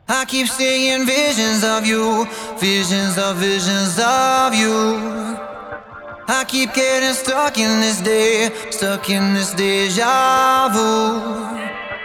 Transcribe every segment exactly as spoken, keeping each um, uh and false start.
I keep seeing visions of you, visions of visions of you. I keep getting stuck in this day, stuck in this deja vu.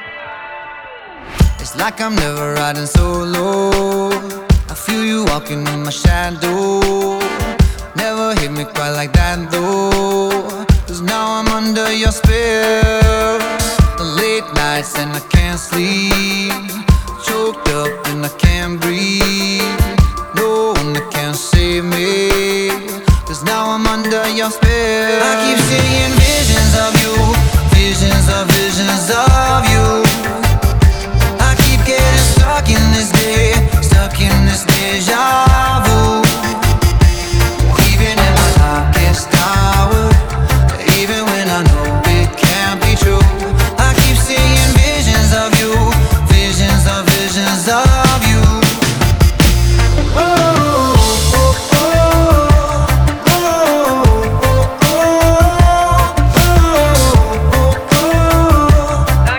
It's like I'm never riding solo. I feel you walking in my shadow. Never hit me quite like that though. Cause now I'm under your spell. Late nights and I can't sleep. Choked up and I can't breathe. No one that can save me. Cause now I'm under your spell. I keep seeing visions of you, visions of visions of you. I keep getting stuck in this day, stuck in this deja vu. Even in my darkest hour, even when I know it can't be true, I keep seeing visions of you, visions of visions of you. Oh, oh, oh, oh, oh, oh, oh.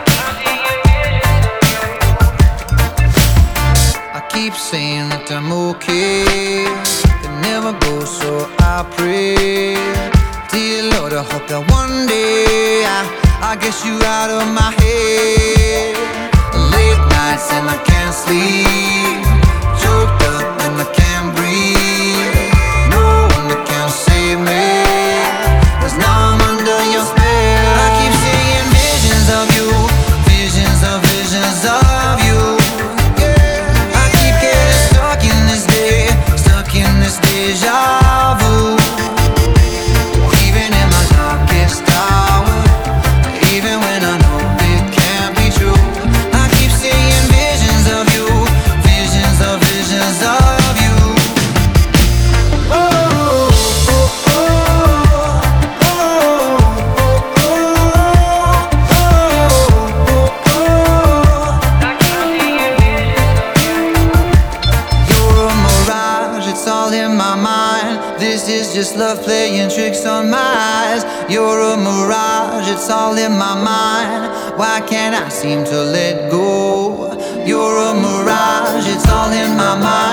I keep saying that I'm okay, it never goes, so I pray. Dear Lord, I hope that one day I, I get you out of my head. Late nights and I can't sleep. Choked up and I can't breathe. No one that can save me. Cause now I'm under your spell. I keep seeing visions of you, visions of visions of you. Yeah. I keep getting stuck in this day, stuck in this deja vu. Even in my darkest hour, even when I know it can't be true, I keep seeing visions of you, visions of visions of you. Oh, oh, oh, oh, oh, oh, oh, oh. You're a mirage, it's all in my mind. This is just love playing tricks on my eyes. You're a mirage, it's all in my mind. Why can't I seem to let go? You're a mirage, it's all in my mind.